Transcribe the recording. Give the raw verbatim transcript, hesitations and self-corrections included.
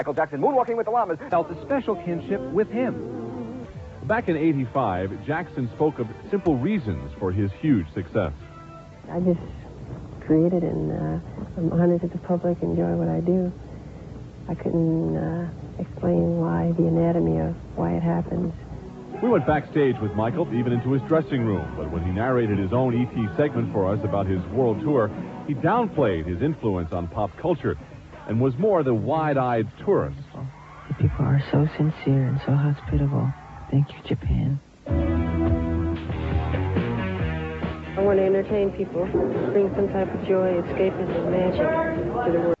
Michael Jackson moonwalking with the llamas felt a special kinship with him. Back in eighty-five, Jackson spoke of simple reasons for his huge success. I just created, and uh, I'm honored that the public enjoy what I do. I couldn't uh, explain why, the anatomy of why it happens. We went backstage with Michael, even into his dressing room, but when he narrated his own E T segment for us about his world tour, he downplayed his influence on pop culture and was more the wide-eyed tourist. The people are so sincere and so hospitable. Thank you, Japan. I want to entertain people, bring some type of joy, escapism, magic to the world.